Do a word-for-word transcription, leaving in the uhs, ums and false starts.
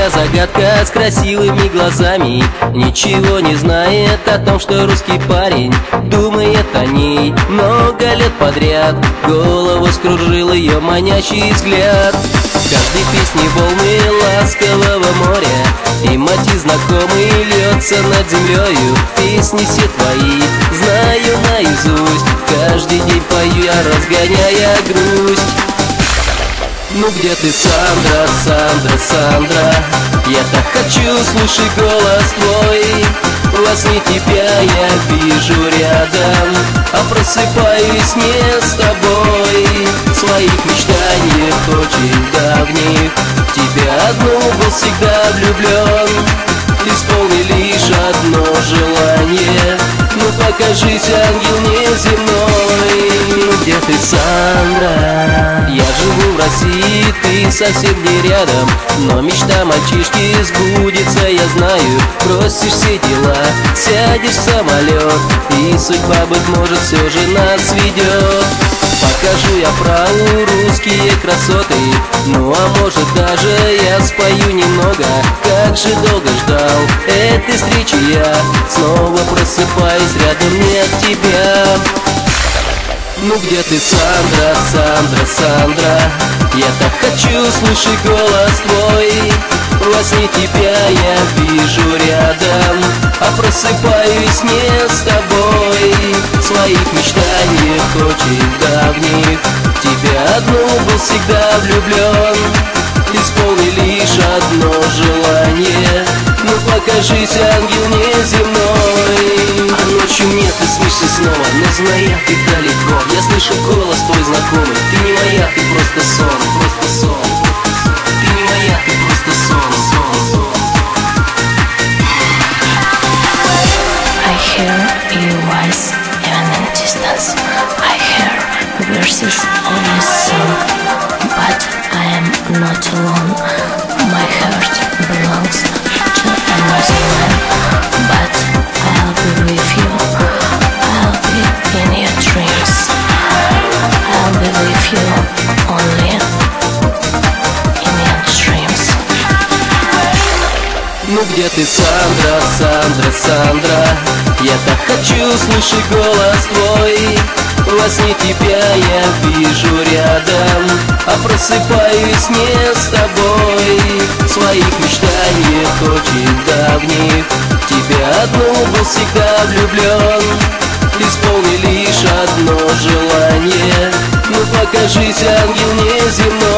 Маленькая загадка с красивыми глазами, ничего не знает о том, что русский парень думает о ней много лет подряд. Голову скружил ее манящий взгляд. В каждой песне волны ласкового моря, и мотив знакомый льется над землею. Песни все твои знаю наизусть, каждый день пою я, разгоняя грусть. Ну где ты, Сандра, Сандра, Сандра? Я так хочу слушать голос твой. Во сне тебя я вижу рядом, а просыпаюсь не с тобой. В своих мечтаниях очень давних в тебя одну был всегда влюблен. Исполни лишь одно желание, ну покажись, ангел неземной. Ну где ты, Сандра? Я живу в России, ты совсем не рядом, но мечта мальчишки сбудется, я знаю. Бросишь все дела, сядешь в самолет, и судьба, быть может, все же нас ведет. Покажу я праву русские красоты, ну а может даже я спою немного. Как же долго ждал этой встречи я, снова просыпаюсь, рядом нет тебя. Ну где ты, Сандра, Сандра, Сандра? Я так хочу слышать голос твой. Во сне тебя я вижу рядом, а просыпаюсь не с тобой. В своих мечтаниях очень давних в тебя одну был всегда влюблен. Исполни лишь одно желание, ну покажись, ангел неземной. А ночью нет, ты снишься снова, но зная ты далеко. Я слышу голос твой знакомый, ты не моя, ты просто сон, просто сон. Ты не моя, ты просто сон, сон, сон. I hear your voice even in distance. I hear verses of this song, but I am not alone. My heart belongs to another man, but I'll be with you. I'll be in your dreams. I'll be with you only in your dreams. Ну где ты, Сандра, Сандра, Сандра? Я так хочу слышать голос твой. Во сне тебя я вижу рядом, а просыпаюсь не с тобой. В своих мечтаниях очень давних в тебя одну был всегда влюблен. Исполни лишь одно желание, ну покажись, ангел неземной.